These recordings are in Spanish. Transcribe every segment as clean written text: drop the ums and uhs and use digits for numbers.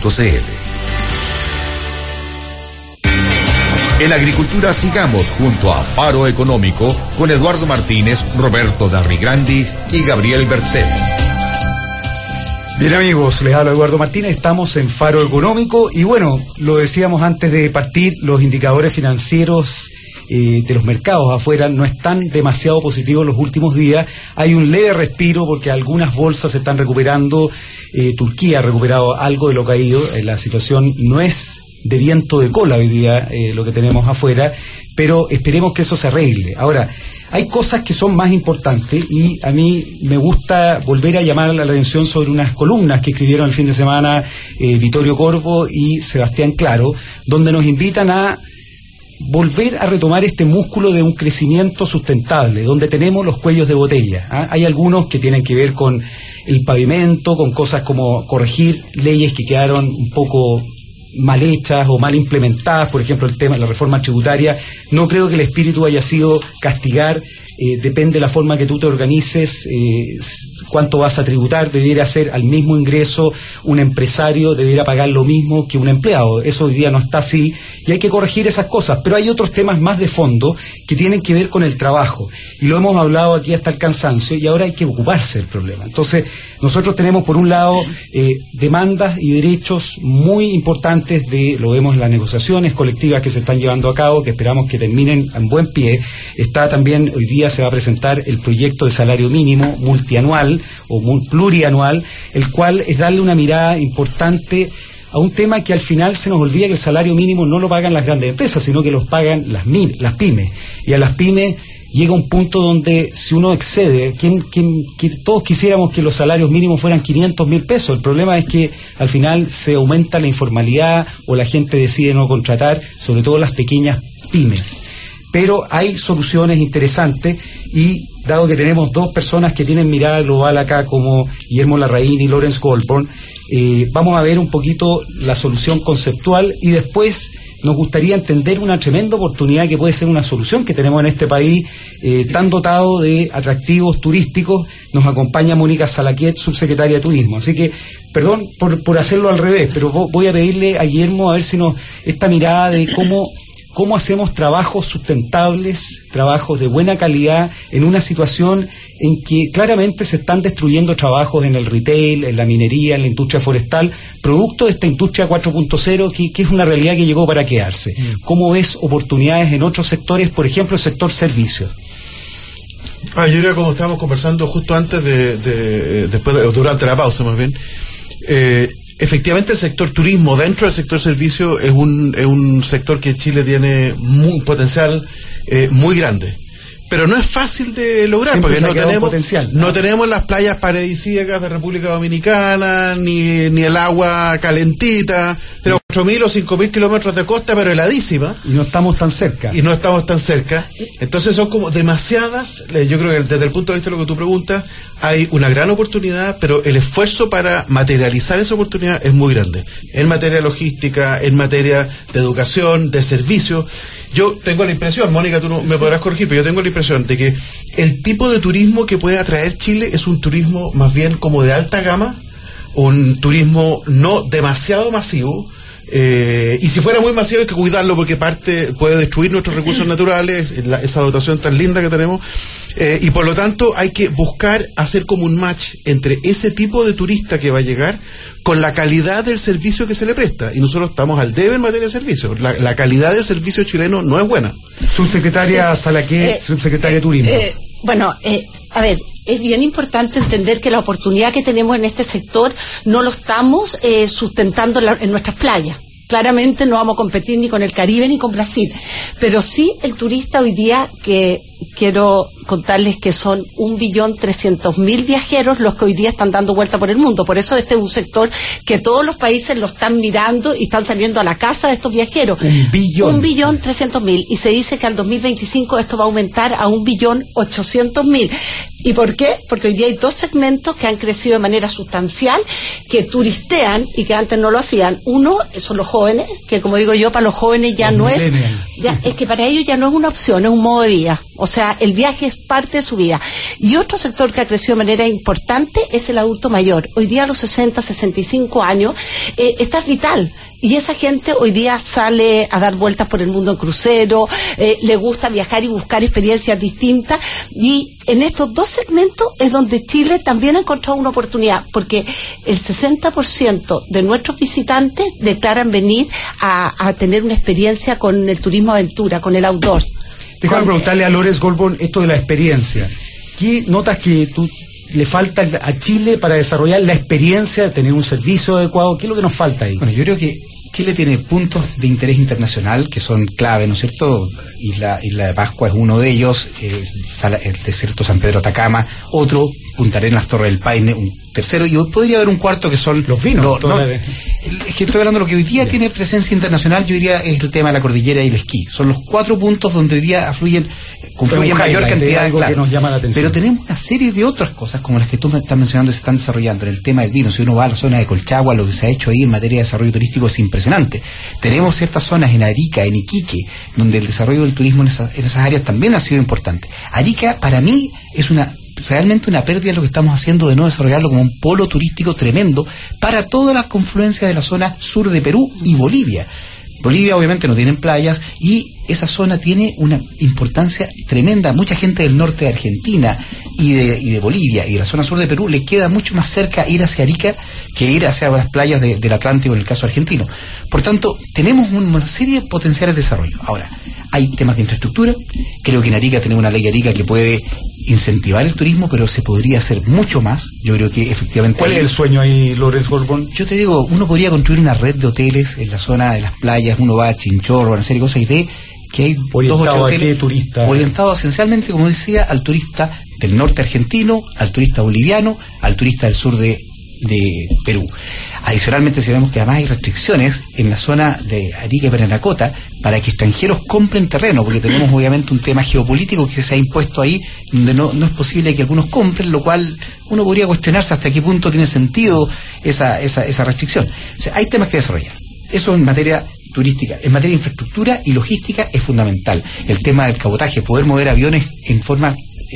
En agricultura sigamos junto a Faro Económico con Eduardo Martínez, Roberto Darrigrandi y Gabriel Bercel. Bien amigos, les habla Eduardo Martínez, estamos en Faro Económico y bueno, lo decíamos antes de partir, los indicadores financieros de los mercados afuera no están demasiado positivos los últimos días. Hay un leve respiro porque algunas bolsas se están recuperando, Turquía ha recuperado algo de lo caído, la situación no es de viento de cola hoy día lo que tenemos afuera, pero esperemos que eso se arregle. Ahora, hay cosas que son más importantes y a mí me gusta volver a llamar la atención sobre unas columnas que escribieron el fin de semana Vittorio Corvo y Sebastián Claro, donde nos invitan a volver a retomar este músculo de un crecimiento sustentable, donde tenemos los cuellos de botella. Hay algunos que tienen que ver con el pavimento, con cosas como corregir leyes que quedaron un poco mal hechas o mal implementadas, por ejemplo el tema de la reforma tributaria. No creo que el espíritu haya sido castigar, depende de la forma que tú te organices, cuánto vas a tributar, debiera ser al mismo ingreso, un empresario debiera pagar lo mismo que un empleado, eso hoy día no está así y hay que corregir esas cosas, pero hay otros temas más de fondo que tienen que ver con el trabajo y lo hemos hablado aquí hasta el cansancio y ahora hay que ocuparse del problema. Entonces nosotros tenemos por un lado demandas y derechos muy importantes, lo vemos en las negociaciones colectivas que se están llevando a cabo, que esperamos que terminen en buen pie. Está también, hoy día se va a presentar el proyecto de salario mínimo multianual o plurianual, el cual es darle una mirada importante a un tema que al final se nos olvida que el salario mínimo no lo pagan las grandes empresas, sino que los pagan las pymes. Y a las pymes llega un punto donde si uno excede, todos quisiéramos que los salarios mínimos fueran 500.000 pesos. El problema es que al final se aumenta la informalidad o la gente decide no contratar, sobre todo las pequeñas pymes. Pero hay soluciones interesantes y dado que tenemos dos personas que tienen mirada global acá como Guillermo Larraín y Lawrence Goldborn, vamos a ver un poquito la solución conceptual y después nos gustaría entender una tremenda oportunidad que puede ser una solución que tenemos en este país tan dotado de atractivos turísticos. Nos acompaña Mónica Salaquiet, subsecretaria de Turismo. Así que, perdón por hacerlo al revés, pero voy a pedirle a Guillermo a ver si esta mirada de cómo hacemos trabajos sustentables, trabajos de buena calidad en una situación en que claramente se están destruyendo trabajos en el retail, en la minería, en la industria forestal, producto de esta industria 4.0 que es una realidad que llegó para quedarse. ¿Cómo ves oportunidades en otros sectores, por ejemplo el sector servicios? Yo diría, como estábamos conversando justo antes durante la pausa más bien, efectivamente el sector turismo dentro del sector servicio es un sector que Chile tiene un potencial muy grande, pero no es fácil de lograr. Siempre porque no tenemos las playas paradisíacas de República Dominicana ni el agua calentita. Tenemos 8.000 o 5.000 kilómetros de costa, pero heladísima, y no estamos tan cerca. Entonces son como demasiadas. Yo creo que desde el punto de vista de lo que tú preguntas, hay una gran oportunidad, pero el esfuerzo para materializar esa oportunidad es muy grande. En materia logística, en materia de educación, de servicios. Yo tengo la impresión, Mónica, tú no me podrás corregir, pero yo tengo la impresión de que el tipo de turismo que puede atraer Chile es un turismo más bien como de alta gama, un turismo no demasiado masivo. Y si fuera muy masivo hay que cuidarlo porque puede destruir nuestros recursos naturales, esa dotación tan linda que tenemos, y por lo tanto hay que buscar hacer como un match entre ese tipo de turista que va a llegar con la calidad del servicio que se le presta, y nosotros estamos al debe en materia de servicios. La calidad del servicio chileno no es buena. Subsecretaria Salaquiet, subsecretaria de Turismo. A ver, es bien importante entender que la oportunidad que tenemos en este sector no lo estamos sustentando en nuestras playas. Claramente no vamos a competir ni con el Caribe ni con Brasil, pero sí el turista hoy día, que quiero contarles que son 1.300.000 viajeros los que hoy día están dando vuelta por el mundo. Por eso este es un sector que todos los países lo están mirando y están saliendo a la casa de estos viajeros. 1.300.000, y se dice que al 2025 esto va a aumentar a 1.800.000. ¿Y por qué? Porque hoy día hay dos segmentos que han crecido de manera sustancial, que turistean y que antes no lo hacían. Uno son los jóvenes, que como digo yo, para los jóvenes ya no es, es que para ellos ya no es una opción, es un modo de vida. O sea, el viaje es parte de su vida. Y otro sector que ha crecido de manera importante es el adulto mayor. Hoy día a los 60, 65 años, está vital. Y esa gente hoy día sale a dar vueltas por el mundo en crucero, le gusta viajar y buscar experiencias distintas. Y en estos dos segmentos es donde Chile también ha encontrado una oportunidad, porque el 60% de nuestros visitantes declaran venir a tener una experiencia con el turismo aventura, con el outdoor. Déjame preguntarle a Lorenz Goldborn esto de la experiencia. ¿Qué notas que le falta a Chile para desarrollar la experiencia de tener un servicio adecuado? ¿Qué es lo que nos falta ahí? Bueno, yo creo que Chile tiene puntos de interés internacional que son clave, ¿no es cierto? Isla de Pascua es uno de ellos, el desierto San Pedro Atacama, otro, Punta Arenas, Torre del Paine, un tercero, y podría haber un cuarto que son los vinos. Es que estoy hablando de lo que hoy día tiene presencia internacional, yo diría es el tema de la cordillera y el esquí. Son los 4 puntos donde hoy día confluyen mayor cantidad de que nos llama la atención. Pero tenemos una serie de otras cosas como las que tú me estás mencionando, se están desarrollando en el tema del vino. Si uno va a la zona de Colchagua, lo que se ha hecho ahí en materia de desarrollo turístico es impresionante. Tenemos ciertas zonas en Arica, en Iquique, donde el desarrollo del turismo en esas áreas también ha sido importante. Arica para mí es realmente una pérdida lo que estamos haciendo de no desarrollarlo como un polo turístico tremendo para todas las confluencias de la zona sur de Perú y Bolivia. Bolivia obviamente no tienen playas y esa zona tiene una importancia tremenda. Mucha gente del norte de Argentina y de Bolivia y de la zona sur de Perú le queda mucho más cerca ir hacia Arica que ir hacia las playas del Atlántico en el caso argentino. Por tanto, tenemos una serie de potenciales de desarrollo. Ahora, hay temas de infraestructura. Creo que en Arica tenemos una ley Arica que puede incentivar el turismo, pero se podría hacer mucho más. Yo creo que efectivamente... ¿Cuál es el sueño ahí, Lorenz Goldborn? Yo te digo, uno podría construir una red de hoteles en la zona de las playas, uno va a Chinchorro, a una serie de cosas y ve que hay orientado a qué turista, orientado esencialmente, como decía, al turista del norte argentino, al turista boliviano, al turista del sur de Perú. Adicionalmente, si vemos que además hay restricciones en la zona de Arica y Parinacota para que extranjeros compren terreno, porque tenemos obviamente un tema geopolítico que se ha impuesto ahí, donde no es posible que algunos compren, lo cual uno podría cuestionarse hasta qué punto tiene sentido esa restricción. O sea, hay temas que desarrollar. Eso en materia turística. En materia de infraestructura y logística es fundamental. El tema del cabotaje, poder mover aviones en forma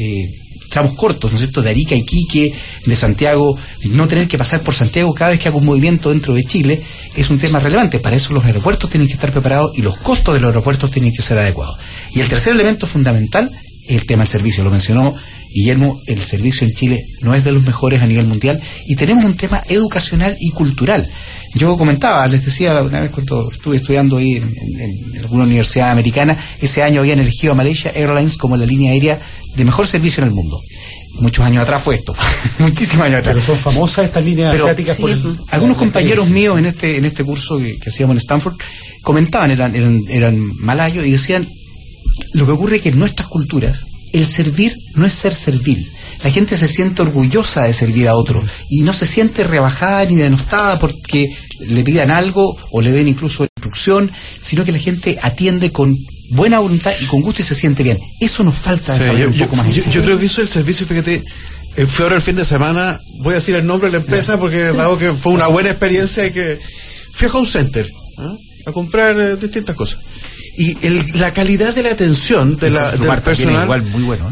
tramos cortos, ¿no es cierto?, de Arica a Iquique, de Santiago, no tener que pasar por Santiago cada vez que haga un movimiento dentro de Chile, es un tema relevante. Para eso los aeropuertos tienen que estar preparados y los costos de los aeropuertos tienen que ser adecuados. Y el tercer elemento fundamental es el tema del servicio. Lo mencionó Guillermo, el servicio en Chile no es de los mejores a nivel mundial y tenemos un tema educacional y cultural. Yo comentaba, les decía una vez cuando estuve estudiando ahí en alguna universidad americana, ese año habían elegido a Malaysia Airlines como la línea aérea de mejor servicio en el mundo. Muchos años atrás fue esto, muchísimos años atrás. Pero son famosas estas líneas asiáticas. Sí, algunos compañeros míos en este curso que hacíamos en Stanford comentaban, eran malayos y decían, lo que ocurre es que en nuestras culturas el servir no es ser servil. La gente se siente orgullosa de servir a otro y no se siente rebajada ni denostada porque le pidan algo o le den incluso instrucción, sino que la gente atiende con buena voluntad y con gusto y se siente bien. Eso nos falta desarrollar un poco más. Yo creo que eso es el servicio, fíjate, fui ahora el fin de semana, voy a decir el nombre de la empresa porque dado que fue una buena experiencia y que fui a Home Center a comprar distintas cosas. Y la calidad de la atención del personal igual muy bueno,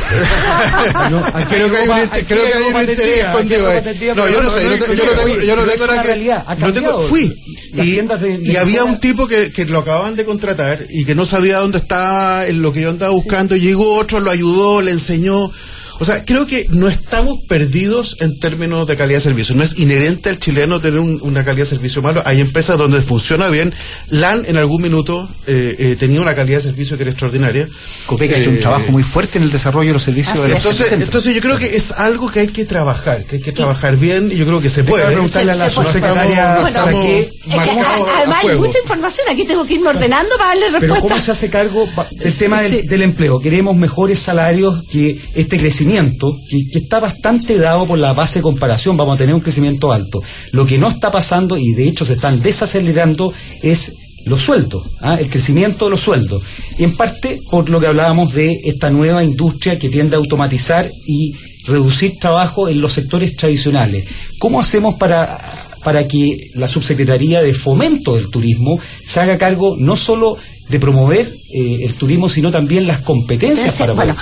creo que hay un interés escondido ahí. No, yo no sé, yo no tengo nada que fui y había un tipo que lo acababan de contratar y que no sabía dónde estaba en lo que yo andaba buscando, y llegó otro, lo ayudó, le enseñó. O sea, creo que no estamos perdidos en términos de calidad de servicio. No es inherente al chileno tener una calidad de servicio malo. Hay empresas donde funciona bien. LAN en algún minuto tenía una calidad de servicio que era extraordinaria. Copec ha hecho un trabajo muy fuerte en el desarrollo de los servicios. Entonces yo creo que es algo que hay que trabajar, bien, y yo creo que se puede. Preguntarle a la subsecretaria además hay mucha información, aquí tengo que irme ordenando para darle respuesta. Pero ¿cómo se hace cargo del tema del empleo? Queremos mejores salarios, que este crecimiento que está bastante dado por la base de comparación, vamos a tener un crecimiento alto. Lo que no está pasando, y de hecho se están desacelerando, es los sueldos, el crecimiento de los sueldos. Y en parte por lo que hablábamos de esta nueva industria que tiende a automatizar y reducir trabajo en los sectores tradicionales. ¿Cómo hacemos para que la Subsecretaría de Fomento del Turismo se haga cargo no solo de promover el turismo, sino también las competencias para bueno,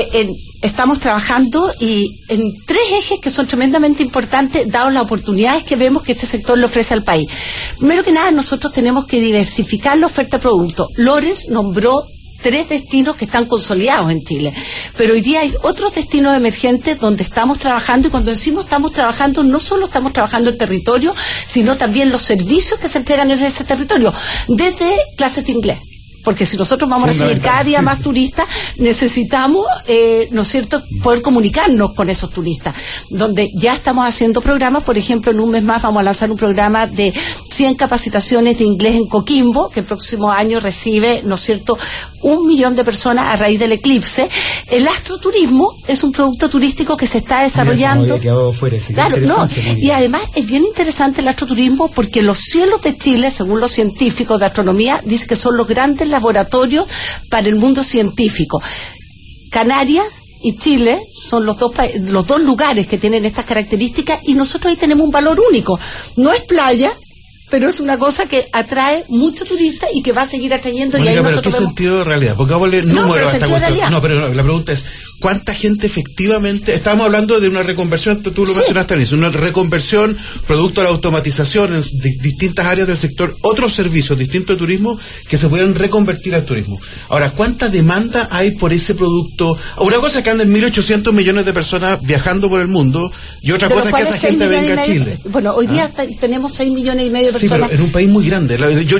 estamos trabajando y en 3 ejes que son tremendamente importantes, dadas las oportunidades que vemos que este sector le ofrece al país. Primero que nada, nosotros tenemos que diversificar la oferta de productos. Lores nombró 3 destinos que están consolidados en Chile, pero hoy día hay otros destinos emergentes donde estamos trabajando, y cuando decimos estamos trabajando, no solo estamos trabajando el territorio, sino también los servicios que se entregan en ese territorio, desde clases de inglés. Porque si nosotros vamos a recibir cada día más turistas, necesitamos, ¿no es cierto?, poder comunicarnos con esos turistas. Donde ya estamos haciendo programas, por ejemplo, en un mes más vamos a lanzar un programa de 100 capacitaciones de inglés en Coquimbo, que el próximo año recibe, ¿no es cierto?, 1 millón de personas a raíz del eclipse. El astroturismo es un producto turístico que se está desarrollando. Claro, no, y además es bien interesante el astroturismo porque los cielos de Chile, según los científicos de astronomía, dicen que son los grandes laboratorios para el mundo científico. Canarias y Chile son los dos lugares que tienen estas características, y nosotros ahí tenemos un valor único. No es playa, pero es una cosa que atrae mucho turista y que va a seguir atrayendo. Mónica, y ahí pero nosotros ¿qué sentido de realidad? Pongámosle número a esta cuestión. No, pero la pregunta es, ¿cuánta gente efectivamente? Estamos hablando de una reconversión, tú lo mencionaste al inicio, una reconversión producto de la automatización en distintas áreas del sector, otros servicios distintos de turismo que se pueden reconvertir al turismo. Ahora, ¿cuánta demanda hay por ese producto? Una cosa es que anden 1.800 millones de personas viajando por el mundo, y otra cosa es que esa gente venga a Chile. Bueno, hoy día tenemos 6 millones y medio de personas. Sí, pero en un país muy grande.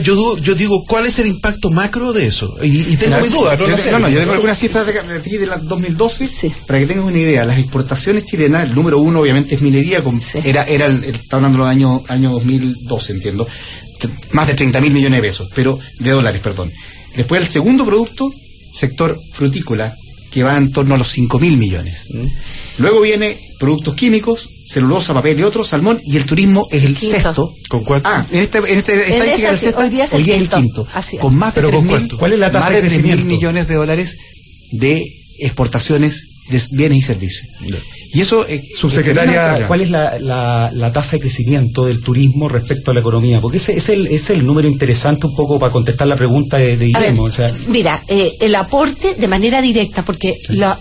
Yo digo, ¿cuál es el impacto macro de eso? Y tengo mi duda. Yo tengo algunas cifras de la 2012, para que tengas una idea. Las exportaciones chilenas, el número 1 obviamente es minería, está hablando de los año 2012, entiendo, más de 30.000 millones de pesos, de dólares, perdón. Después el segundo producto, sector frutícola, que va en torno a los 5.000 millones. Luego viene productos químicos, celulosa, papel y otros, salmón, y el turismo es el sexto. ¿Con cuánto? En esta estadística el sexto, hoy día es el quinto. Con más de 3.000, ¿cuál es la tasa de crecimiento? 3.000 millones de dólares de exportaciones de bienes y servicios. Y eso, subsecretaria, ¿cuál es la tasa de crecimiento del turismo respecto a la economía? Porque ese es el número interesante un poco para contestar la pregunta de Guillermo. Mira, el aporte de manera directa, porque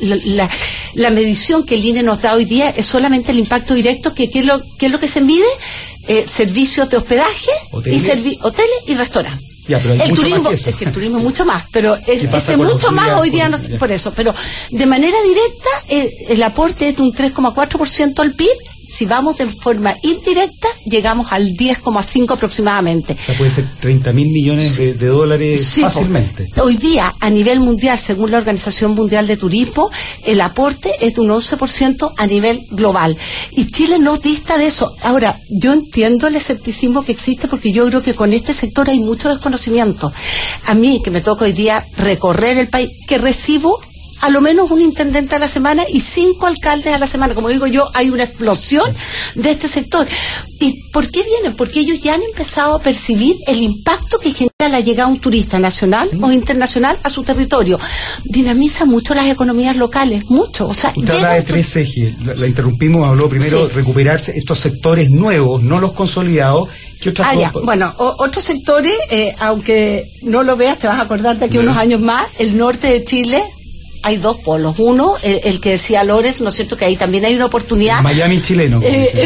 la medición que el INE nos da hoy día es solamente el impacto directo, ¿qué es lo que se mide? Servicios de hospedaje, hoteles y restaurantes. El turismo, es que el turismo es mucho más, pero ese mucho más hoy día no, por eso, pero de manera directa el aporte es de un 3,4% al PIB. Si vamos de forma indirecta, llegamos al 10,5 aproximadamente. O sea, puede ser 30.000 millones de dólares fácilmente. Hoy día, a nivel mundial, según la Organización Mundial de Turismo, el aporte es de un 11% a nivel global. Y Chile no dista de eso. Ahora, yo entiendo el escepticismo que existe, porque yo creo que con este sector hay mucho desconocimiento. A mí, que me toca hoy día recorrer el país, que recibo a lo menos un intendente a la semana y 5 alcaldes a la semana. Como digo yo, hay una explosión de este sector. ¿Y por qué vienen? Porque ellos ya han empezado a percibir el impacto que genera la llegada de un turista nacional o internacional a su territorio. Dinamiza mucho las economías locales, mucho. O sea, usted habla de 3 ejes, la interrumpimos, habló primero recuperarse estos sectores nuevos, no los consolidados. ¿Qué otras cosas? Bueno, otros sectores, aunque no lo veas, te vas a acordar de aquí unos años más, el norte de Chile. Hay 2 polos. Uno, el que decía Lores, ¿no es cierto?, que ahí también hay una oportunidad. Miami chileno.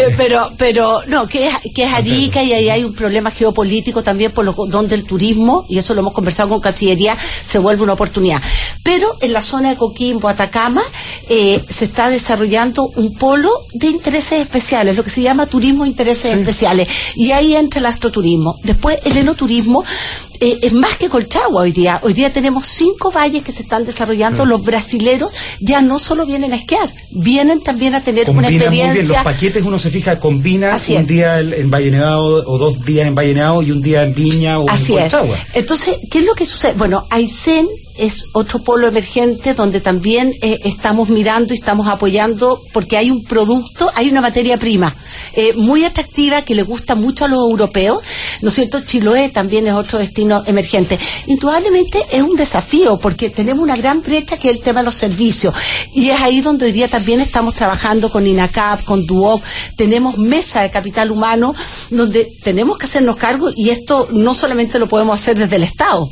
Pero no, que es Arica, y ahí hay un problema geopolítico también donde el turismo, y eso lo hemos conversado con Cancillería, se vuelve una oportunidad. Pero en la zona de Coquimbo, Atacama, se está desarrollando un polo de intereses especiales, lo que se llama turismo de intereses especiales. Y ahí entra el astroturismo. Después, el enoturismo. Es más que Colchagua hoy día. Hoy día tenemos 5 valles que se están desarrollando. Los brasileros ya no solo vienen a esquiar, vienen también a tener una experiencia. Muy bien. Los paquetes, uno se fija, combina un día en Valle Nevado o 2 días en Valle Nevado y un día en Viña o en Colchagua. Entonces, ¿qué es lo que sucede? Bueno, Aysén es otro polo emergente donde también estamos mirando y estamos apoyando, porque hay un producto, hay una materia prima muy atractiva que le gusta mucho a los europeos, ¿no es cierto? Chiloé también es otro destino emergente. Indudablemente es un desafío, porque tenemos una gran brecha que es el tema de los servicios, y es ahí donde hoy día también estamos trabajando con INACAP, con DUOC, tenemos mesa de capital humano donde tenemos que hacernos cargo, y esto no solamente lo podemos hacer desde el Estado,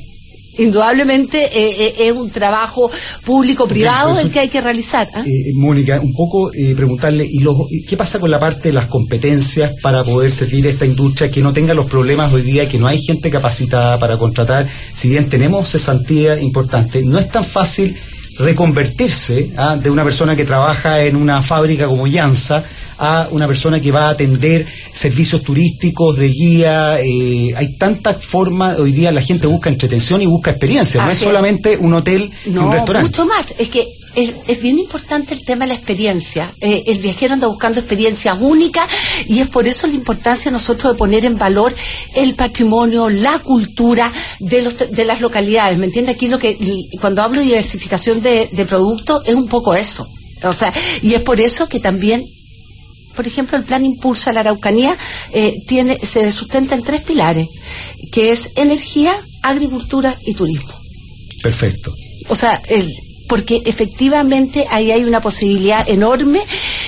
Indudablemente es un trabajo público-privado el que hay que realizar. Mónica, un poco preguntarle, ¿qué pasa con la parte de las competencias para poder servir a esta industria que no tenga los problemas hoy día, que no hay gente capacitada para contratar? Si bien tenemos cesantía importante, no es tan fácil reconvertirse de una persona que trabaja en una fábrica como Llanza a una persona que va a atender servicios turísticos, de guía. Hay tantas formas, hoy día la gente busca entretención y busca experiencia, no es solamente un hotel y un restaurante. Mucho más, es que es bien importante el tema de la experiencia. El viajero anda buscando experiencias únicas y es por eso la importancia nosotros de poner en valor el patrimonio, la cultura de las localidades. ¿Me entiende? Aquí cuando hablo de diversificación de productos es un poco eso. O sea, y es por eso que también, por ejemplo, el plan Impulsa la Araucanía se sustenta en 3 pilares, que es energía, agricultura y turismo. Perfecto. O sea, porque efectivamente ahí hay una posibilidad enorme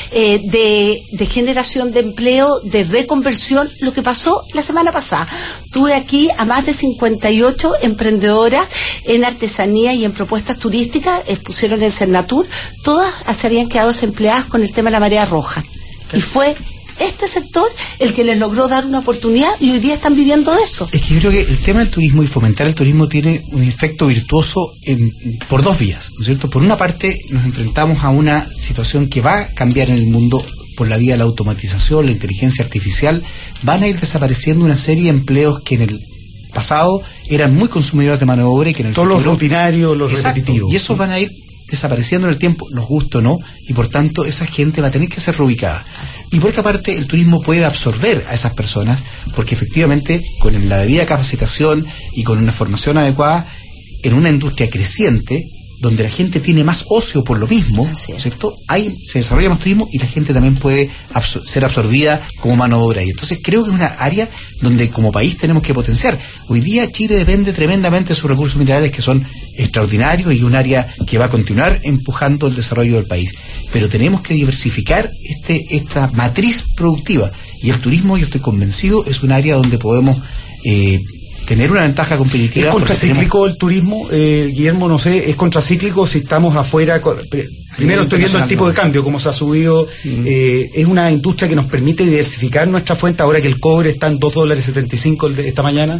de generación de empleo, de reconversión. Lo que pasó la semana pasada, tuve aquí a más de 58 emprendedoras en artesanía y en propuestas turísticas, expusieron en Cernatur, todas se habían quedado desempleadas con el tema de la marea roja. Y fue este sector el que les logró dar una oportunidad y hoy día están viviendo de eso. Es que yo creo que el tema del turismo y fomentar el turismo tiene un efecto virtuoso por 2 vías, ¿no es cierto? Por una parte, nos enfrentamos a una situación que va a cambiar en el mundo por la vía de la automatización, la inteligencia artificial. Van a ir desapareciendo una serie de empleos que en el pasado eran muy consumidores de mano de obra y que en el todos futuro, los rutinarios, los repetitivos. Y esos van a ir desapareciendo en el tiempo, nos guste o no, y por tanto esa gente va a tener que ser reubicada. Y por otra parte, el turismo puede absorber a esas personas, porque efectivamente con la debida capacitación y con una formación adecuada, en una industria creciente, donde la gente tiene más ocio por lo mismo, ¿cierto? Se desarrolla más turismo y la gente también puede ser absorbida como mano de obra. Y entonces creo que es una área donde como país tenemos que potenciar. Hoy día Chile depende tremendamente de sus recursos minerales, que son extraordinarios, y un área que va a continuar empujando el desarrollo del país. Pero tenemos que diversificar esta matriz productiva. Y el turismo, yo estoy convencido, es un área donde podemos tener una ventaja competitiva. ¿Es contracíclico el turismo, Guillermo? No sé, ¿es contracíclico si estamos afuera? Primero estoy viendo el tipo de cambio, cómo se ha subido. Es una industria que nos permite diversificar nuestra fuente, ahora que el cobre está en $2.75 esta mañana.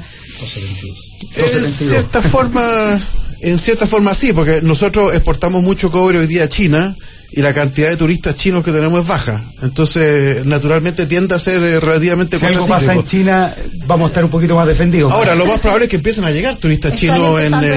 2.72. En cierta forma sí, porque nosotros exportamos mucho cobre hoy día a China, y la cantidad de turistas chinos que tenemos es baja. Entonces, naturalmente tiende a ser relativamente contracíclico. Si algo pasa en China, vamos a estar un poquito más defendidos. Ahora, lo más probable es que empiecen a llegar turistas chinos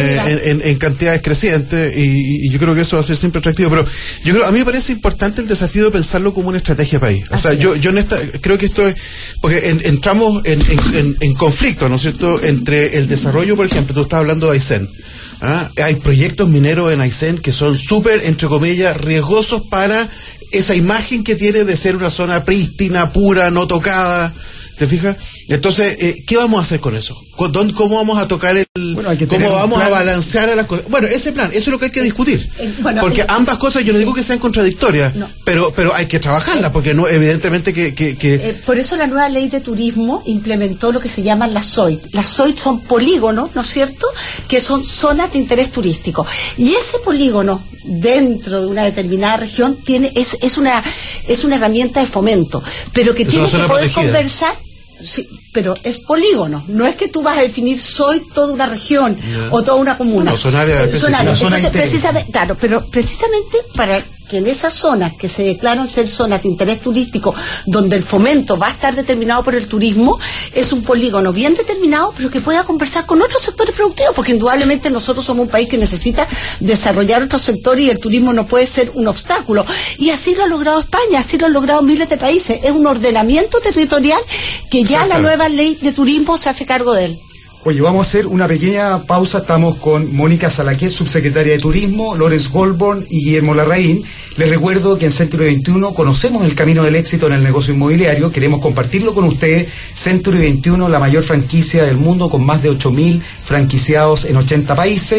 en cantidades crecientes, y yo creo que eso va a ser siempre atractivo. Pero a mí me parece importante el desafío de pensarlo como una estrategia país. O sea, yo creo que esto es, porque entramos en conflicto, ¿no es cierto?, entre el desarrollo, por ejemplo, tú estás hablando de Aysén. Hay proyectos mineros en Aysén que son súper, entre comillas, riesgosos para esa imagen que tiene de ser una zona prístina, pura, no tocada. ¿Te fijas? Entonces, ¿qué vamos a hacer con eso? ¿Cómo vamos a tocar cómo vamos a balancear a las cosas? Bueno, ese plan, eso es lo que hay que discutir. Porque ambas cosas, yo no digo que sean contradictorias, no, pero hay que trabajarlas, porque no, evidentemente que por eso la nueva ley de turismo implementó lo que se llaman las ZOIT. Las ZOIT son polígonos, ¿no es cierto?, que son zonas de interés turístico. Y ese polígono, dentro de una determinada región, es una herramienta de fomento, pero que tiene que poder conversar. Sí, pero es polígono, no es que tú vas a definir soy toda una región o toda una comuna. No, son áreas Entonces, precisamente, claro, pero precisamente para que en esas zonas que se declaran ser zonas de interés turístico, donde el fomento va a estar determinado por el turismo, es un polígono bien determinado, pero que pueda conversar con otros sectores productivos, porque indudablemente nosotros somos un país que necesita desarrollar otros sectores y el turismo no puede ser un obstáculo. Y así lo ha logrado España, así lo han logrado miles de países. Es un ordenamiento territorial que ya la nueva ley de turismo se hace cargo de él. Oye, vamos a hacer una pequeña pausa. Estamos con Mónica Salaquet, subsecretaria de Turismo, Lorenz Goldborn y Guillermo Larraín. Les recuerdo que en Century 21 conocemos el camino del éxito en el negocio inmobiliario. Queremos compartirlo con ustedes. Century 21, la mayor franquicia del mundo, con más de 8.000 franquiciados en 80 países.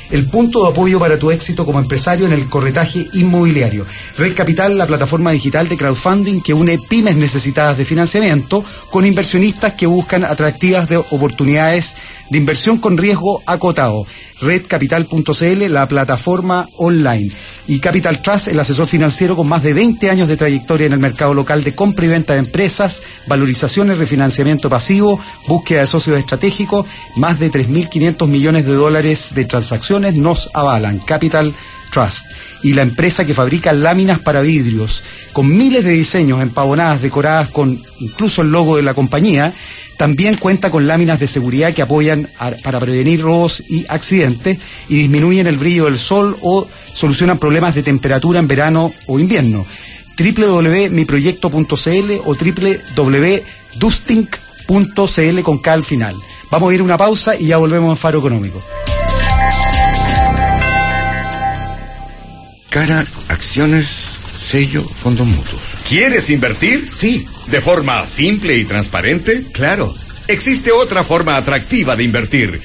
el punto de apoyo para tu éxito como empresario en el corretaje inmobiliario. Red Capital, la plataforma digital de crowdfunding que une pymes necesitadas de financiamiento con inversionistas que buscan atractivas oportunidades de inversión con riesgo acotado. Redcapital.cl, la plataforma online. Y Capital Trust, el asesor financiero con más de 20 años de trayectoria en el mercado local de compra y venta de empresas, valorizaciones, refinanciamiento pasivo, búsqueda de socios estratégicos, más de 3.500 millones de dólares de transacciones nos avalan. Capital Trust. Y la empresa que fabrica láminas para vidrios, con miles de diseños empavonadas, decoradas con incluso el logo de la compañía, también cuenta con láminas de seguridad que apoyan para prevenir robos y accidentes y disminuyen el brillo del sol o solucionan problemas de temperatura en verano o invierno. www.miproyecto.cl o www.dusting.cl con K al final. Vamos a ir a una pausa y ya volvemos en Faro Económico. Cara, acciones, sello, fondos mutuos. ¿Quieres invertir? Sí. ¿De forma simple y transparente? Claro. Existe otra forma atractiva de invertir,